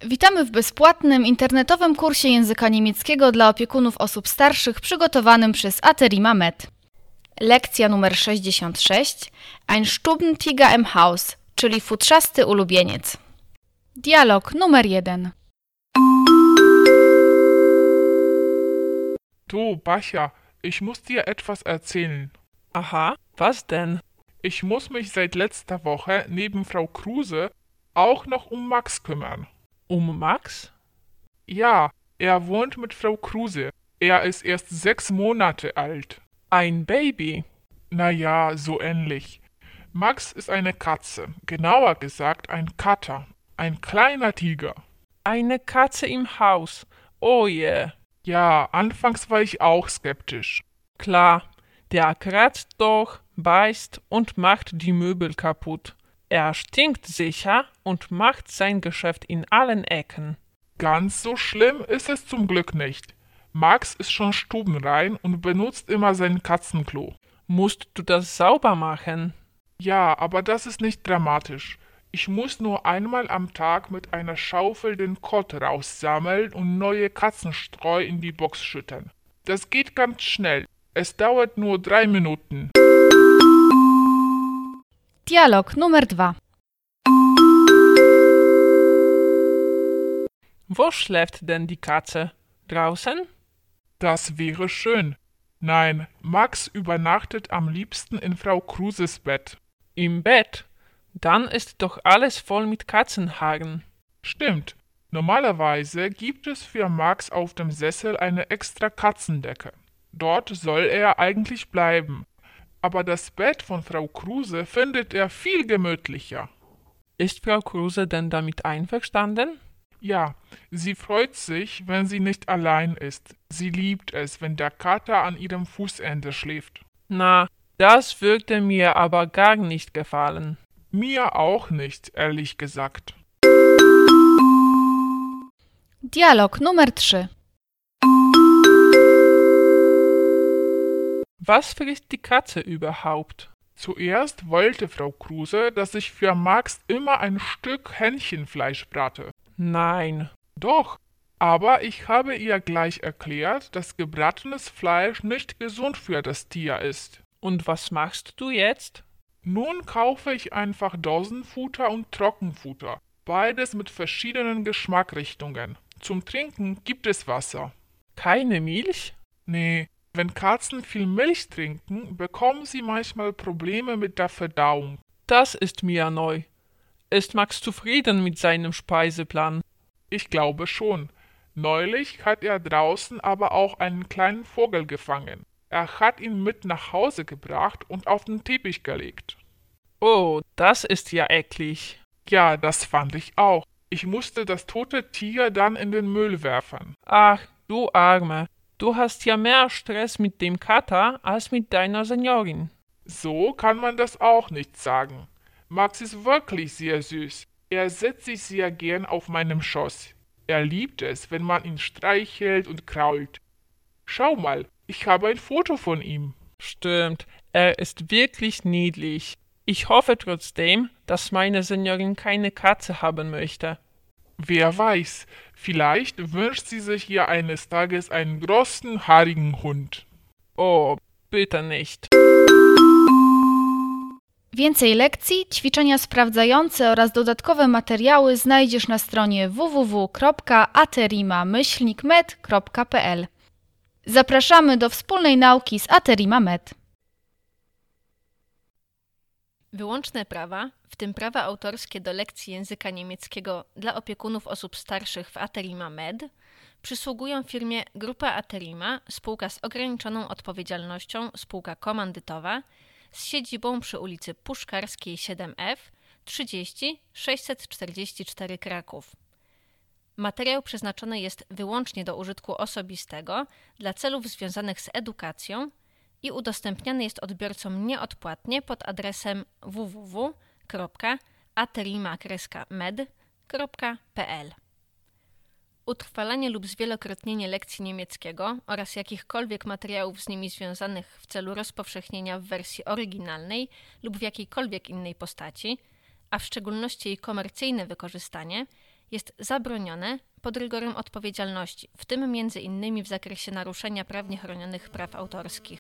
Witamy w bezpłatnym internetowym kursie języka niemieckiego dla opiekunów osób starszych przygotowanym przez Aterima Med. Lekcja numer 66. Ein Stubentiger im Haus, czyli futrzasty ulubieniec. Dialog numer 1. Du, Basia, ich muss dir etwas erzählen. Aha, was denn? Ich muss mich seit letzter Woche neben Frau Kruse auch noch um Max kümmern. Um Max? Ja, er wohnt mit Frau Kruse. Er ist erst 6 Monate alt. Ein Baby? Naja, so ähnlich. Max ist eine Katze, genauer gesagt ein Kater, ein kleiner Tiger. Eine Katze im Haus. Oh je. Ja, anfangs war ich auch skeptisch. Klar, der kratzt doch, beißt und macht die Möbel kaputt. Er stinkt sicher und macht sein Geschäft in allen Ecken. Ganz so schlimm ist es zum Glück nicht. Max ist schon stubenrein und benutzt immer sein Katzenklo. Musst du das sauber machen? Ja, aber das ist nicht dramatisch. Ich muss nur einmal am Tag mit einer Schaufel den Kot raussammeln und neue Katzenstreu in die Box schütten. Das geht ganz schnell. Es dauert nur 3 Minuten. Dialog numer 2. Wo schläft denn die Katze? Draußen? Das wäre schön. Nein, Max übernachtet am liebsten in Frau Kruses Bett. Im Bett? Dann ist doch alles voll mit Katzenhaaren. Stimmt. Normalerweise gibt es für Max auf dem Sessel eine extra Katzendecke. Dort soll er eigentlich bleiben. Aber das Bett von Frau Kruse findet er viel gemütlicher. Ist Frau Kruse denn damit einverstanden? Ja, sie freut sich, wenn sie nicht allein ist. Sie liebt es, wenn der Kater an ihrem Fußende schläft. Na, das würde mir aber gar nicht gefallen. Mir auch nicht, ehrlich gesagt. Dialog numer 3. Was frisst die Katze überhaupt? Zuerst wollte Frau Kruse, dass ich für Max immer ein Stück Hähnchenfleisch brate. Nein. Doch, aber ich habe ihr gleich erklärt, dass gebratenes Fleisch nicht gesund für das Tier ist. Und was machst du jetzt? Nun kaufe ich einfach Dosenfutter und Trockenfutter, beides mit verschiedenen Geschmackrichtungen. Zum Trinken gibt es Wasser. Keine Milch? Nee, wenn Katzen viel Milch trinken, bekommen sie manchmal Probleme mit der Verdauung. Das ist mir neu. Ist Max zufrieden mit seinem Speiseplan? Ich glaube schon. Neulich hat er draußen aber auch einen kleinen Vogel gefangen. Er hat ihn mit nach Hause gebracht und auf den Teppich gelegt. Oh, das ist ja eklig. Ja, das fand ich auch. Ich musste das tote Tier dann in den Müll werfen. Ach, du Arme. Du hast ja mehr Stress mit dem Kater als mit deiner Seniorin. So kann man das auch nicht sagen. Max ist wirklich sehr süß. Er setzt sich sehr gern auf meinem Schoß. Er liebt es, wenn man ihn streichelt und krault. Schau mal, ich habe ein Foto von ihm. Stimmt, er ist wirklich niedlich. Ich hoffe trotzdem, dass meine Seniorin keine Katze haben möchte. Wer weiß, vielleicht wünscht sie sich ja eines Tages einen großen, haarigen Hund. Oh, bitte nicht. Więcej lekcji, ćwiczenia sprawdzające oraz dodatkowe materiały znajdziesz na stronie www.aterima-med.pl. Zapraszamy do wspólnej nauki z Aterima Med. Wyłączne prawa, w tym prawa autorskie do lekcji języka niemieckiego dla opiekunów osób starszych w Aterima Med, przysługują firmie Grupa Aterima, spółka z ograniczoną odpowiedzialnością, spółka komandytowa, z siedzibą przy ulicy Puszkarskiej 7F 30 644 Kraków. Materiał przeznaczony jest wyłącznie do użytku osobistego dla celów związanych z edukacją i udostępniany jest odbiorcom nieodpłatnie pod adresem www.aterima-med.pl. Utrwalanie lub zwielokrotnienie lekcji niemieckiego oraz jakichkolwiek materiałów z nimi związanych w celu rozpowszechnienia w wersji oryginalnej lub w jakiejkolwiek innej postaci, a w szczególności jej komercyjne wykorzystanie, jest zabronione pod rygorem odpowiedzialności, w tym m.in. w zakresie naruszenia prawnie chronionych praw autorskich.